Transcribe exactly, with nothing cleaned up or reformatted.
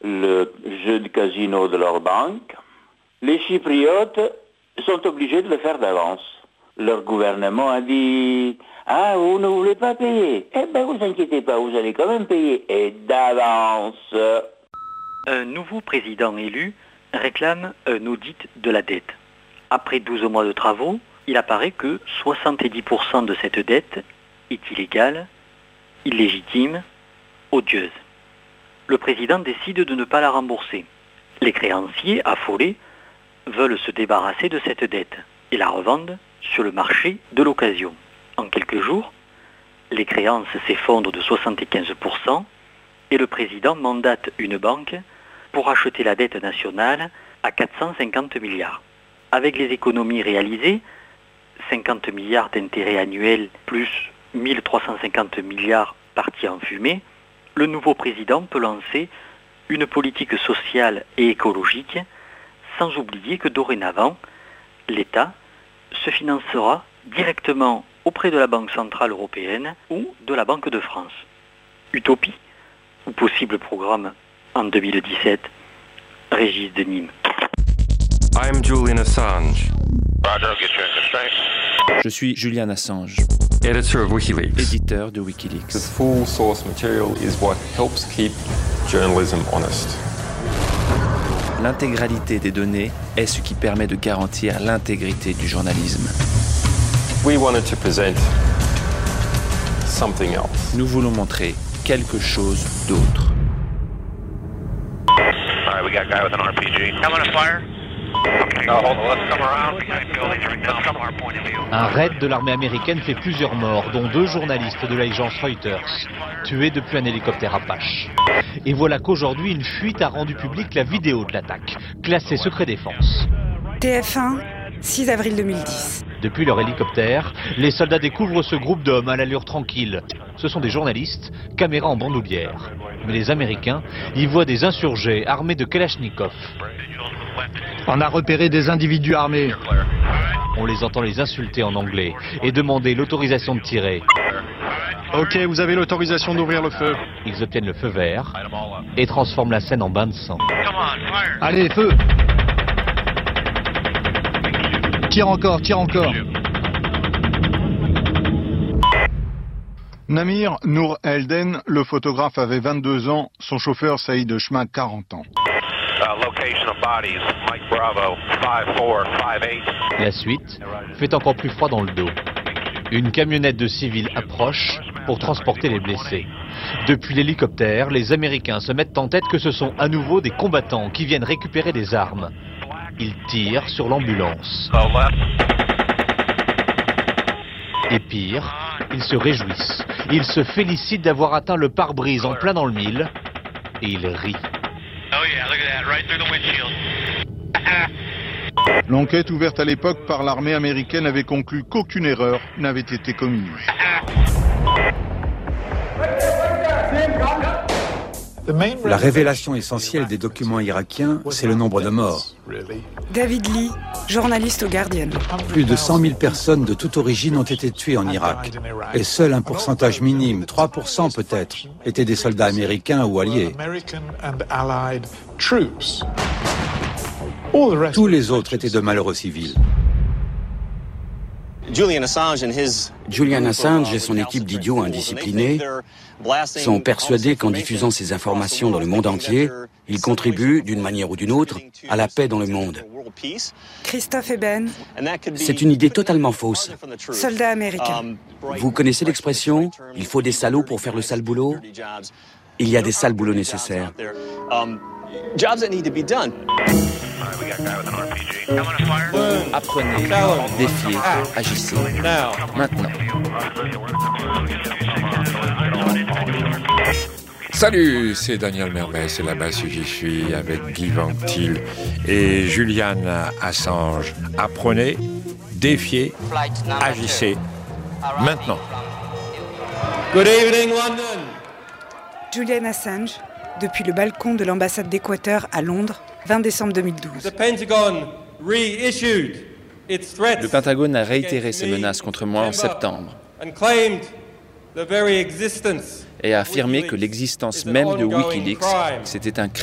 le jeu de casino de leur banque. Les Chypriotes sont obligés de le faire d'avance. Leur gouvernement a dit « Ah, vous ne voulez pas payer ? Eh bien, vous inquiétez pas, vous allez quand même payer, et d'avance !» Un nouveau président élu réclame un audit de la dette. Après douze mois de travaux, il apparaît que soixante-dix pour cent de cette dette est illégale, illégitime, odieuse. Le président décide de ne pas la rembourser. Les créanciers, affolés, veulent se débarrasser de cette dette et la revendent sur le marché de l'occasion. En quelques jours, les créances s'effondrent de soixante-quinze pour cent et le président mandate une banque pour acheter la dette nationale à quatre cent cinquante milliards. Avec les économies réalisées, cinquante milliards d'intérêts annuels plus mille trois cent cinquante milliards partis en fumée, le nouveau président peut lancer une politique sociale et écologique, sans oublier que dorénavant, l'État se financera directement auprès de la Banque Centrale Européenne ou de la Banque de France. Utopie ou possible programme en deux mille dix-sept, Régis de Nîmes. I'm Julian Assange. Je suis Julian Assange, Editor of WikiLeaks. éditeur de WikiLeaks. The full source material is what helps keep journalism honest. L'intégralité des données est ce qui permet de garantir l'intégrité du journalisme. We wanted to present something else. Nous voulons montrer quelque chose d'autre. All right, we got a guy with an R P G. Coming to fire. Okay, now hold on, let's come around. Let's come our point of view. Un raid de l'armée américaine fait plusieurs morts, dont deux journalistes de l'agence Reuters, tués depuis un hélicoptère Apache. Et voilà qu'aujourd'hui, une fuite a rendu publique la vidéo de l'attaque, classée secret défense. T F un, six avril deux mille dix. Depuis leur hélicoptère, les soldats découvrent ce groupe d'hommes à l'allure tranquille. Ce sont des journalistes, caméras en bandoulière. Mais les Américains y voient des insurgés armés de Kalachnikov. On a repéré des individus armés. On les entend les insulter en anglais et demander l'autorisation de tirer. Ok, vous avez l'autorisation d'ouvrir le feu. Ils obtiennent le feu vert et transforment la scène en bain de sang. Allez, feu! Tire encore, tire encore. Namir Nour Elden, le photographe, avait vingt-deux ans, son chauffeur Saïd Chemin, quarante ans. La suite fait encore plus froid dans le dos. Une camionnette de civils approche pour transporter les blessés. Depuis l'hélicoptère, les Américains se mettent en tête que ce sont à nouveau des combattants qui viennent récupérer des armes. Ils tirent sur l'ambulance. Et pire, ils se réjouissent. Ils se félicitent d'avoir atteint le pare-brise en plein dans le mille. Et ils rient. L'enquête ouverte à l'époque par l'armée américaine avait conclu qu'aucune erreur n'avait été commise. La révélation essentielle des documents irakiens, c'est le nombre de morts. David Lee, journaliste au Guardian. Plus de cent mille personnes de toute origine ont été tuées en Irak. Et seul un pourcentage minime, trois pour cent peut-être, étaient des soldats américains ou alliés. Tous les autres étaient de malheureux civils. Julian Assange et son équipe d'idiots indisciplinés sont persuadés qu'en diffusant ces informations dans le monde entier, ils contribuent, d'une manière ou d'une autre, à la paix dans le monde. Christophe Eben, c'est une idée totalement fausse. soldat américain. Vous connaissez l'expression « il faut des salauds pour faire le sale boulot » ? Il y a des sales boulots nécessaires. Apprenez, défiez, agissez. Maintenant. Salut, c'est Daniel Mermet, c'est là-bas si j'y suis avec Guy Ventil et Julian Assange. Apprenez, défiez, agissez. Maintenant. Good evening, London. Julian Assange, depuis le balcon de l'ambassade d'Équateur à Londres, vingt décembre deux mille douze. The Pentagon reissued its threats. Le Pentagone a réitéré ses menaces contre moi en septembre and claimed the very existence et a affirmé que l'existence même de WikiLeaks, c'était un crime.